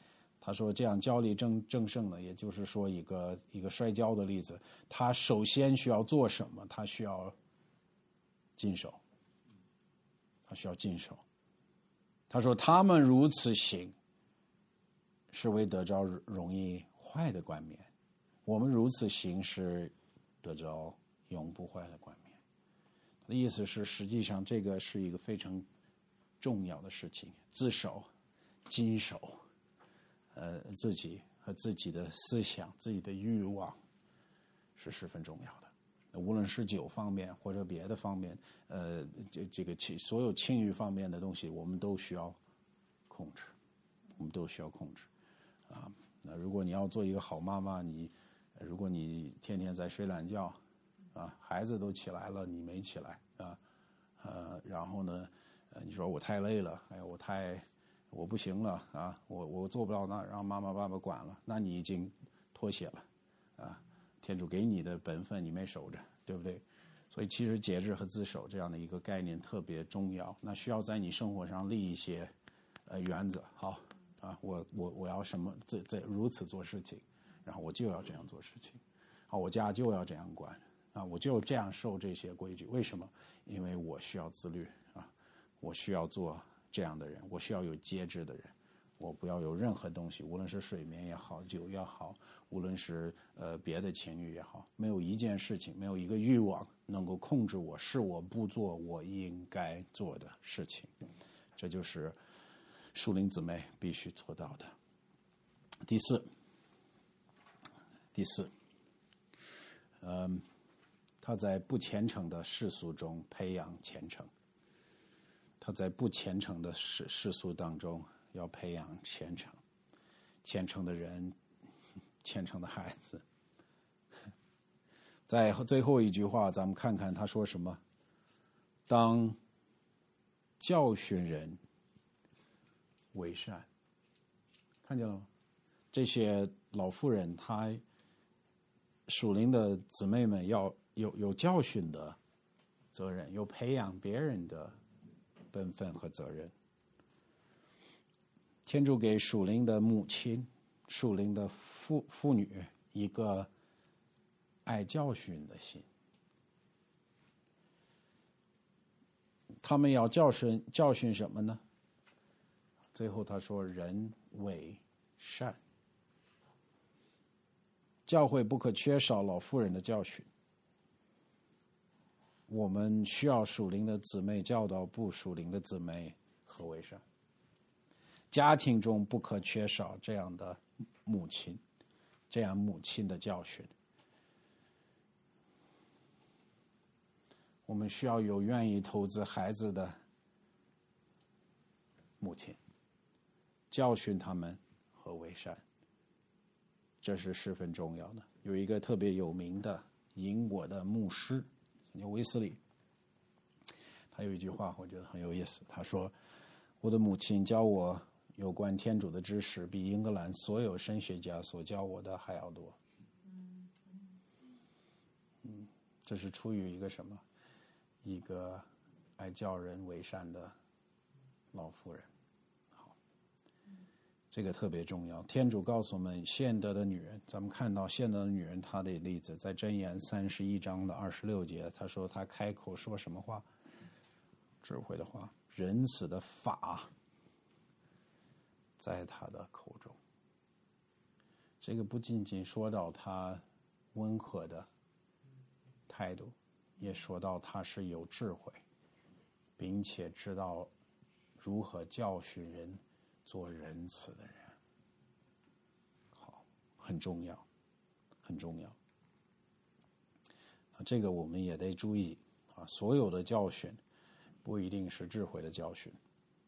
他说这样教力正正胜呢，也就是说一个一个摔跤的例子，他首先需要做什么？他需要谨守，他需要谨守。他说他们如此行，是为得着容易坏的冠冕；我们如此行，是得着永不坏的冠冕。他的意思是，实际上这个是一个非常重要的事情，自守、谨守。呃，自己和自己的思想、自己的欲望是十分重要的。无论是酒方面或者别的方面，呃，这这个情所有情欲方面的东西，我们都需要控制，我们都需要控制。啊，那如果你要做一个好妈妈，你如果你天天在睡懒觉，啊，孩子都起来了，你没起来啊，呃，然后呢，呃，你说我太累了，哎呀，我太。我不行了啊，我我做不到那，让妈妈爸爸管了，那你已经妥协了啊。天主给你的本分你没守着，对不对？所以其实节制和自守这样的一个概念特别重要，那需要在你生活上立一些呃原则。好啊，我我我要什么这这如此做事情，然后我就要这样做事情。好，我家就要这样管啊，我就这样受这些规矩。为什么？因为我需要自律啊，我需要做这样的人，我需要有节制的人，我不要有任何东西，无论是睡眠也好，酒也好，无论是呃别的情欲也好，没有一件事情，没有一个欲望能够控制我，是我不做我应该做的事情。这就是属灵姊妹必须做到的。第四，第四，嗯，他在不虔诚的世俗中培养虔诚。他在不虔诚的世世俗当中要培养虔诚，虔诚的人，虔诚的孩子。在最后一句话，咱们看看他说什么：当教训人为善。看见了吗？这些老妇人，她属灵的姊妹们要有有教训的责任，有培养别人的本分和责任。天主给属灵的母亲、属灵的妇妇女一个爱教训的心，他们要教训教训什么呢？最后他说：“人为善。”教会不可缺少老妇人的教训。我们需要属灵的姊妹教导不属灵的姊妹何为善。家庭中不可缺少这样的母亲，这样母亲的教训。我们需要有愿意投资孩子的母亲，教训他们何为善，这是十分重要的。有一个特别有名的英国的牧师叫威斯利，他有一句话我觉得很有意思，他说：“我的母亲教我有关天主的知识，比英格兰所有神学家所教我的还要多。”嗯，这是出于一个什么？一个爱教人为善的老妇人。好，这个特别重要。天主告诉我们，贤德的女人，咱们看到贤德的女人她的例子，在箴言三十一章的二十六节，她说她开口说什么话？智慧的话，仁慈的法在她的口中。这个不仅仅说到她温和的态度，也说到他是有智慧，并且知道如何教训人，做仁慈的人。好，很重要，很重要。这个我们也得注意啊，所有的教训不一定是智慧的教训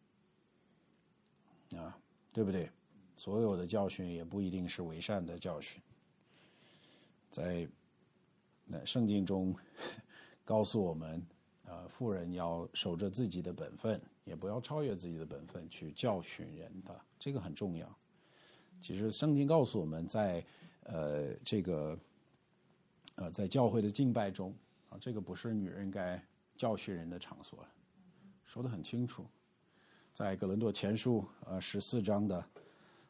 啊，对不对？所有的教训也不一定是伪善的教训。在那圣经中告诉我们，呃，妇人要守着自己的本分，也不要超越自己的本分去教训人的，这个很重要。其实圣经告诉我们在，呃这个呃在教会的敬拜中啊，这个不是女人该教训人的场所，说得很清楚。在哥林多前书呃十四章的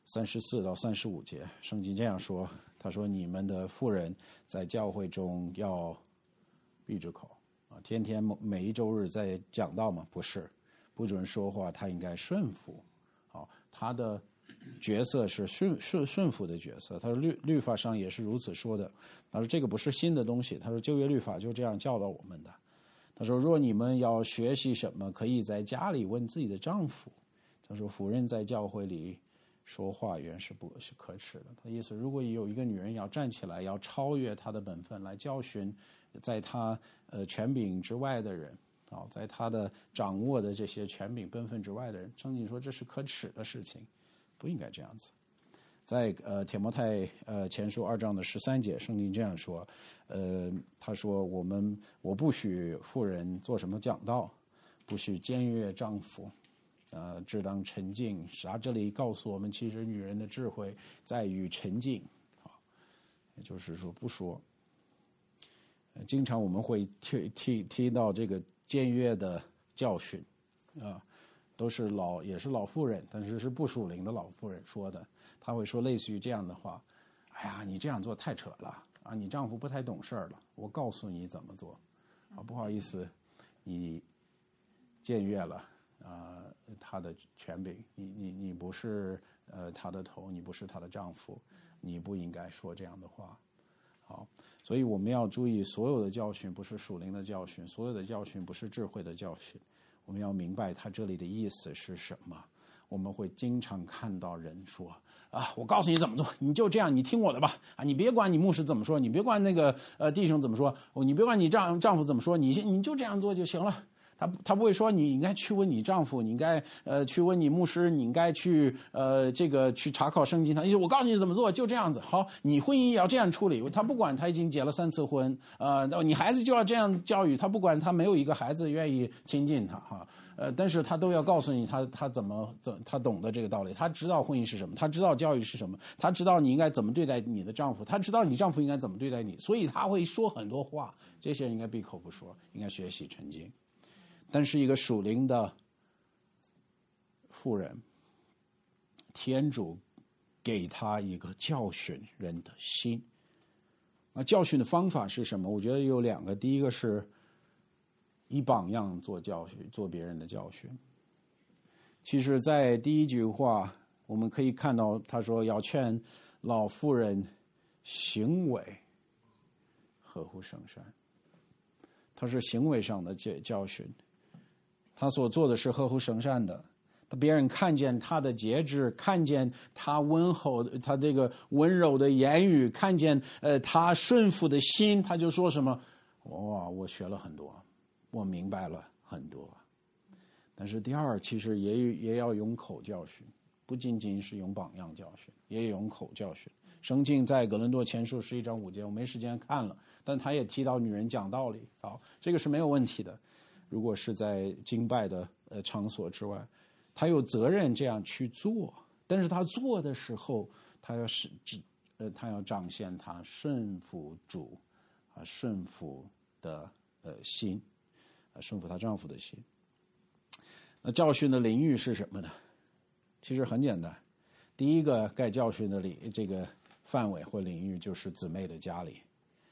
三十四到三十五节，圣经这样说，他说你们的妇人在教会中要闭着口啊，天天每一周日在讲道吗？不是，不准说话，他应该顺服。好，他的角色是顺顺顺服的角色。他说律律法上也是如此说的。他说这个不是新的东西，他说旧约律法就这样教导我们的。他说若你们要学习什么，可以在家里问自己的丈夫。他说妇人在教会里说话原是不是可耻的。他的意思，如果有一个女人要站起来，要超越她的本分，来教训在她呃权柄之外的人啊，在她的掌握的这些权柄本分之外的人，圣经说这是可耻的事情，不应该这样子。在呃铁摩太呃前书二章的十三节，圣经这样说，呃他说我们我不许妇人做什么讲道，不许僭越丈夫。呃，只当沉静。啥？这里告诉我们，其实女人的智慧在于沉静啊，也就是说不说。呃、经常我们会提提提到这个僭越的教训啊，都是老也是老妇人，但是是不属灵的老妇人说的。他会说类似于这样的话：哎呀，你这样做太扯了啊！你丈夫不太懂事儿了，我告诉你怎么做啊！不好意思，你僭越了。啊、呃，他的权柄，你你你不是呃他的头，你不是他的丈夫，你不应该说这样的话。好，所以我们要注意，所有的教训不是属灵的教训，所有的教训不是智慧的教训。我们要明白他这里的意思是什么。我们会经常看到人说啊，我告诉你怎么做，你就这样，你听我的吧啊，你别管你牧师怎么说，你别管那个呃弟兄怎么说，你别管你丈丈夫怎么说，你你就这样做就行了。他他不会说你应该去问你丈夫，你应该呃去问你牧师，你应该去呃这个去查考圣经。他意思我告诉你怎么做，就这样子。好，你婚姻也要这样处理。他不管他已经结了三次婚，呃，你孩子就要这样教育他，不管他没有一个孩子愿意亲近他哈，呃，但是他都要告诉你他他怎么怎他懂得这个道理，他知道婚姻是什么，他知道教育是什么，他知道你应该怎么对待你的丈夫，他知道你丈夫应该怎么对待你，所以他会说很多话。这些人应该闭口不说，应该学习沉静。但是一个属灵的妇人，天主给他一个教训人的心。那教训的方法是什么？我觉得有两个。第一个是以榜样做教训，做别人的教训。其实在第一句话我们可以看到他说要劝老妇人行为合乎圣善，他是行为上的教训。他所做的是合乎圣善的，别人看见他的节制，看见他温厚，他这个温柔的言语，看见呃他顺服的心，他就说什么：哇，我学了很多，我明白了很多。但是第二，其实也也要用口教训，不仅仅是用榜样教训，也用口教训。圣经在哥林多前书十一章五节，我没时间看了，但他也提到女人讲道理，好，这个是没有问题的。如果是在敬拜的呃场所之外，他有责任这样去做，但是他做的时候，他要是呃他要彰显他顺服主啊顺服的呃心啊顺服他丈夫的心。那教训的领域是什么呢？其实很简单，第一个该教训的领这个范围或领域就是姊妹的家里。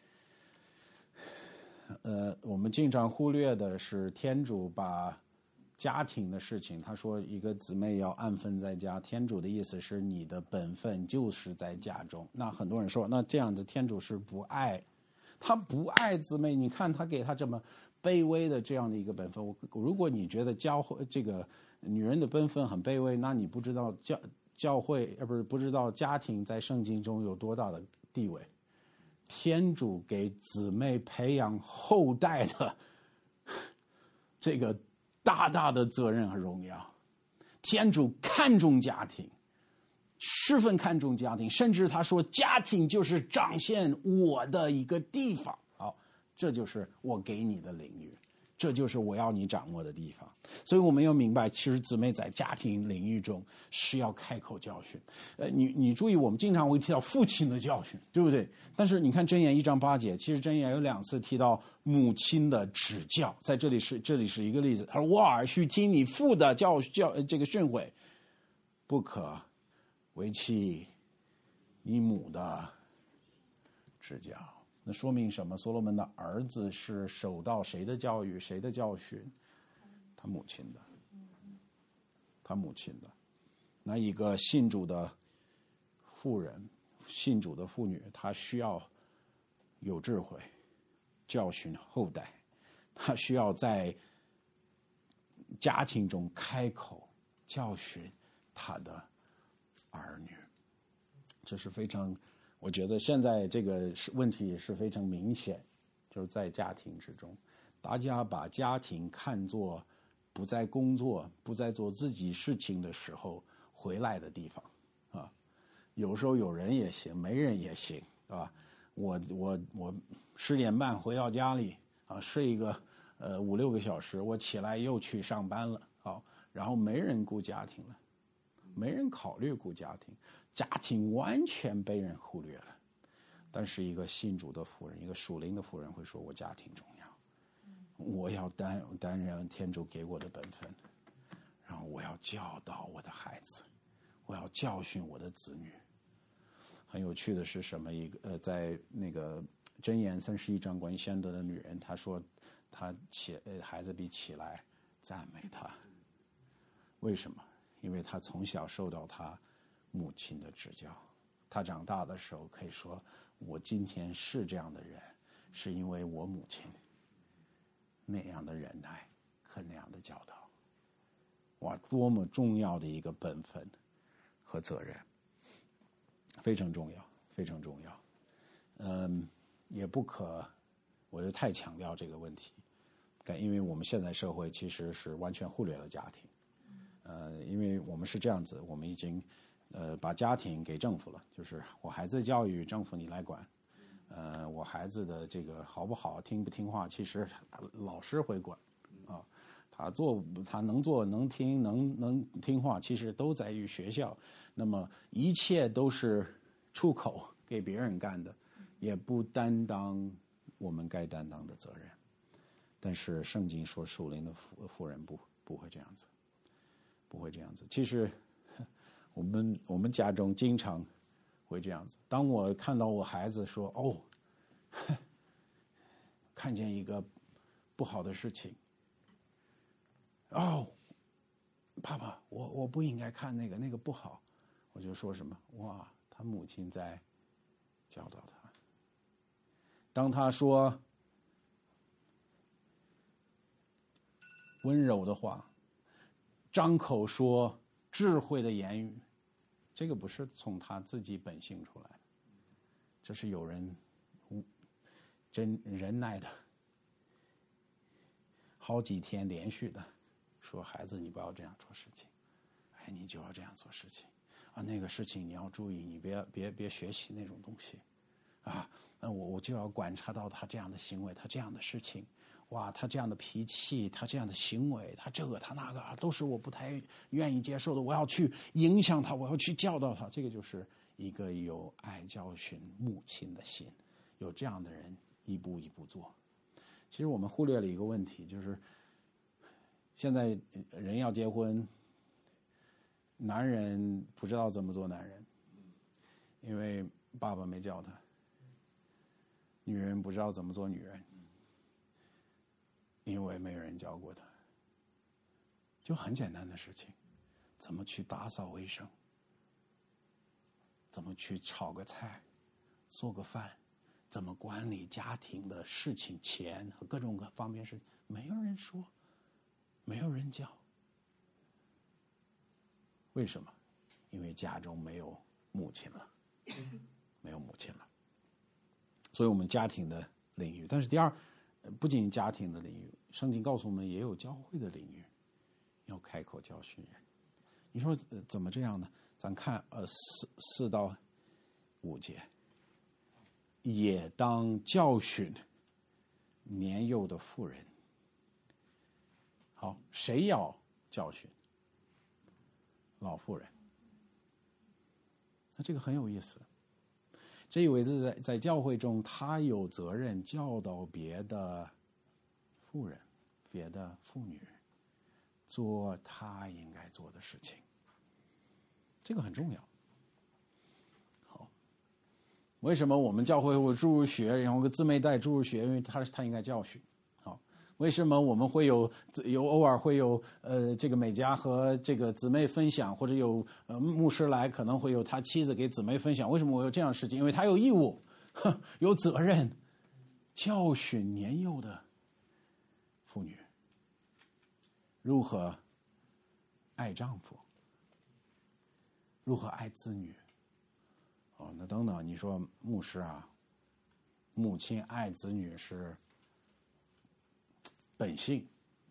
呃，我们经常忽略的是天主把家庭的事情，他说一个姊妹要安分在家，天主的意思是你的本分就是在家中。那很多人说，那这样的天主是不爱，他不爱姊妹，你看他给他这么卑微的这样的一个本分。我如果你觉得教会这个女人的本分很卑微，那你不知道教教会呃不是不知道家庭在圣经中有多大的地位。天主给姊妹培养后代的这个大大的责任和荣耀。天主看重家庭，十分看重家庭，甚至他说家庭就是彰显我的一个地方。好，这就是我给你的领域，这就是我要你掌握的地方。所以我们要明白，其实姊妹在家庭领域中是要开口教训。呃，你你注意，我们经常会提到父亲的教训，对不对？但是你看箴言一章八节，其实箴言有两次提到母亲的指教，在这里是这里是一个例子。他说：“我儿须听你父的教教这个训诲，不可为妻以母的指教。那说明什么？所罗门的儿子是受到谁的教育，谁的教训？他母亲的，他母亲的。那一个信主的妇人，信主的妇女，她需要有智慧教训后代，她需要在家庭中开口教训她的儿女。这是非常，我觉得现在这个问题是非常明显，就是在家庭之中，大家把家庭看作不在工作、不在做自己事情的时候回来的地方啊。有时候有人也行，没人也行，啊。我我我十点半回到家里啊，睡一个呃五六个小时，我起来又去上班了，好，然后没人顾家庭了，没人考虑顾家庭，家庭完全被人忽略了。但是一个信主的妇人，一个属灵的妇人会说：“我家庭重要，我要担担任天主给我的本分，然后我要教导我的孩子，我要教训我的子女。”很有趣的是什么？一个呃，在那个箴言三十一章关于先德的女人，她说她起呃孩子必起来赞美她。为什么？因为她从小受到她母亲的指教，她长大的时候可以说：“我今天是这样的人，是因为我母亲那样的忍耐和那样的教导。”哇，多么重要的一个本分和责任！非常重要，非常重要。嗯，也不可，我就太强调这个问题，因为我们现在社会其实是完全忽略了家庭。呃，因为我们是这样子，我们已经呃把家庭给政府了，就是我孩子教育政府你来管，呃，我孩子的这个好不好，听不听话，其实老师会管啊。他做他能做能听能能听话，其实都在于学校。那么一切都是出口给别人干的，也不担当我们该担当的责任。但是圣经说属灵的妇妇人不不会这样子，不会这样子。其实我们我们家中经常会这样子。当我看到我孩子说哦，看见一个不好的事情。哦，爸爸，我我不应该看那个，那个不好，我就说什么？哇，他母亲在教导他。当他说温柔的话，张口说智慧的言语，这个不是从他自己本性出来的，这是有人真忍耐的，好几天连续的。说孩子，你不要这样做事情，哎，你就要这样做事情啊。那个事情你要注意，你别别别学习那种东西啊。那我我就要观察到他这样的行为，他这样的事情，哇，他这样的脾气，他这样的行为，他这个他那个啊，都是我不太愿意接受的。我要去影响他，我要去教导他。这个就是一个有爱教训母亲的心，有这样的人一步一步做。其实我们忽略了一个问题，就是。现在人要结婚，男人不知道怎么做男人，因为爸爸没教他；女人不知道怎么做女人，因为没有人教过他。就很简单的事情，怎么去打扫卫生，怎么去炒个菜，做个饭，怎么管理家庭的事情、钱和各种各方面事情，没有人说。没有人教，为什么？因为家中没有母亲了，没有母亲了。所以我们家庭的领域，但是第二，不仅家庭的领域，圣经告诉我们也有教会的领域，要开口教训人。你说、呃、怎么这样呢？咱看呃四四到五节，也当教训年幼的妇人。好，谁要教训？老妇人。那这个很有意思。这一位是在在教会中，他有责任教导别的妇人、别的妇女做他应该做的事情。这个很重要。 为什么我们教会会注入血，然后个姊妹带注入血？因为他他应该教训。好，为什么我们会有有偶尔会有呃这个美家和这个姊妹分享，或者有呃牧师来可能会有他妻子给姊妹分享？为什么我有这样的事情？因为他有义务，呵有责任教训年幼的妇女如何爱丈夫，如何爱子女。哦，那等等，你说牧师啊，母亲爱子女是本性。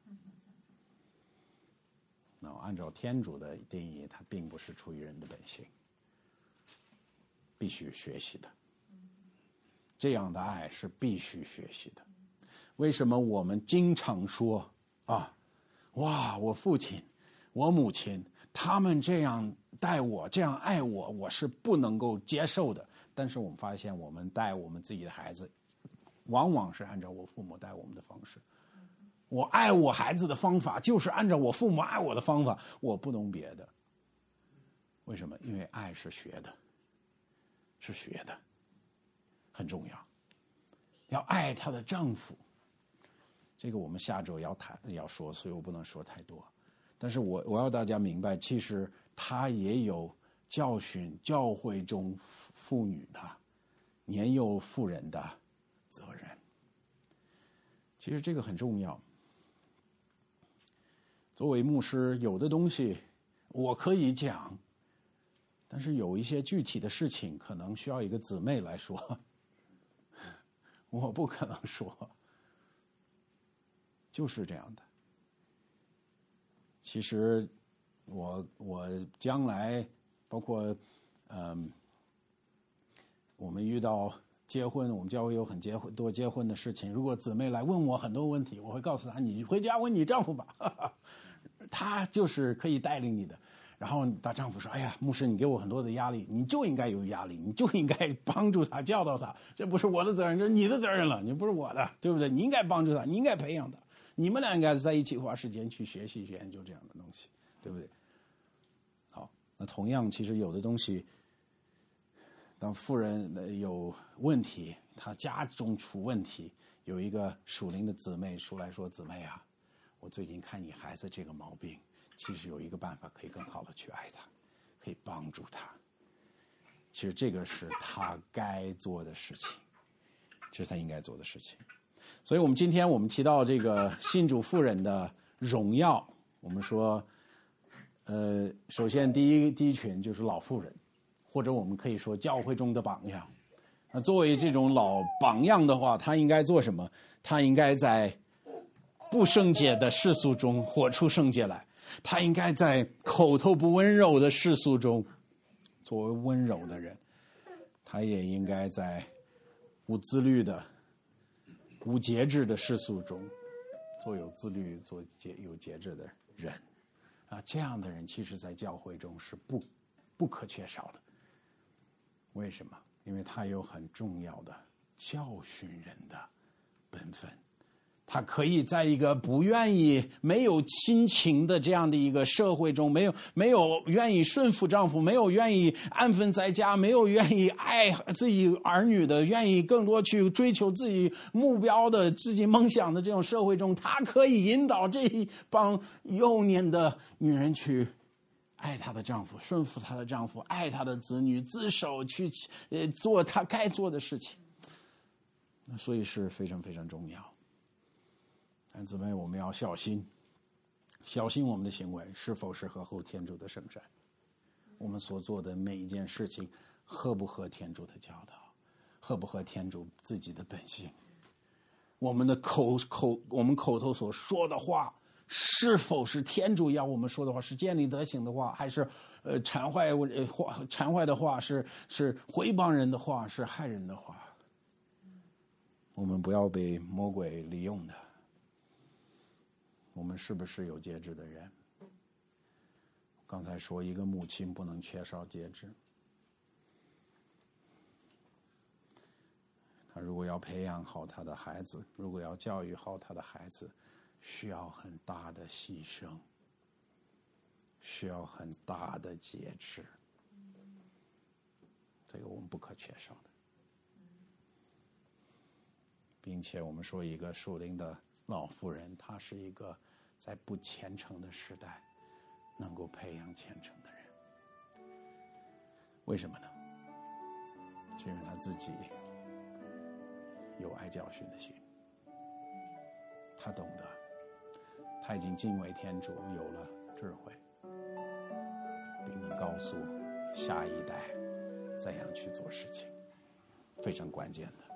那按照天主的定义，它并不是出于人的本性，必须学习的。这样的爱是必须学习的。为什么我们经常说啊，哇，我父亲、我母亲，他们这样待我，这样爱我，我是不能够接受的。但是我们发现，我们带我们自己的孩子，往往是按照我父母带我们的方式。我爱我孩子的方法，就是按照我父母爱我的方法，我不懂别的。为什么？因为爱是学的，是学的，很重要。要爱她的丈夫，这个我们下周要谈要说，所以我不能说太多。但是我我要大家明白，其实他也有教训教会中妇女的、年幼妇人的责任。其实这个很重要。作为牧师，有的东西我可以讲，但是有一些具体的事情可能需要一个姊妹来说，我不可能说，就是这样的。其实我我将来包括嗯，我们遇到结婚，我们教会有很结婚多结婚的事情，如果姊妹来问我很多问题，我会告诉她，你回家问你丈夫吧，哈哈，他就是可以带领你的。然后她丈夫说，哎呀，牧师你给我很多的压力，你就应该有压力，你就应该帮助他教导他，这不是我的责任，这是你的责任了，你不是我的，对不对？你应该帮助他，你应该培养他，你们俩应该在一起花时间去学习去研究这样的东西，对不对？好，那同样其实有的东西，当妇人有问题，她家中出问题，有一个属灵的姊妹出来说，姊妹啊，我最近看你孩子这个毛病，其实有一个办法可以更好的去爱他，可以帮助他。其实这个是他该做的事情，这是他应该做的事情。所以我们今天我们提到这个信主妇人的荣耀，我们说，呃，首先第一第一群就是老妇人，或者我们可以说教会中的榜样。那作为这种老榜样的话，他应该做什么？他应该在不圣洁的世俗中活出圣洁来，他应该在口头不温柔的世俗中作为温柔的人，他也应该在无自律的无节制的世俗中做有自律做节有节制的人啊，这样的人其实在教会中是不不可缺少的。为什么？因为他有很重要的教训人的本分，他可以在一个不愿意没有亲情的这样的一个社会中，没有没有愿意顺服丈夫，没有愿意安分在家，没有愿意爱自己儿女的，愿意更多去追求自己目标的自己梦想的这种社会中，他可以引导这一帮幼年的女人去爱她的丈夫，顺服她的丈夫，爱她的子女，自首去呃做她该做的事情。所以是非常非常重要。但姊妹，我们要小心，小心我们的行为是否是合乎天主的圣善，我们所做的每一件事情合不合天主的教导，合不合天主自己的本性，我们的口口我们口头所说的话是否是天主要我们说的话，是建立德行的话，还是呃残坏呃话残坏的话，是是毁谤人的话，是害人的话。我们不要被魔鬼利用的。我们是不是有节制的人？刚才说一个母亲不能缺少节制，他如果要培养好他的孩子，如果要教育好他的孩子，需要很大的牺牲，需要很大的节制，这个我们不可缺少的。 并且我们说一个属灵的老妇人，她是一个在不虔诚的时代能够培养虔诚的人。为什么呢？是因为她自己有爱教训的心，她懂得，她已经敬畏天主，有了智慧，并能告诉下一代怎样去做事情，非常关键的。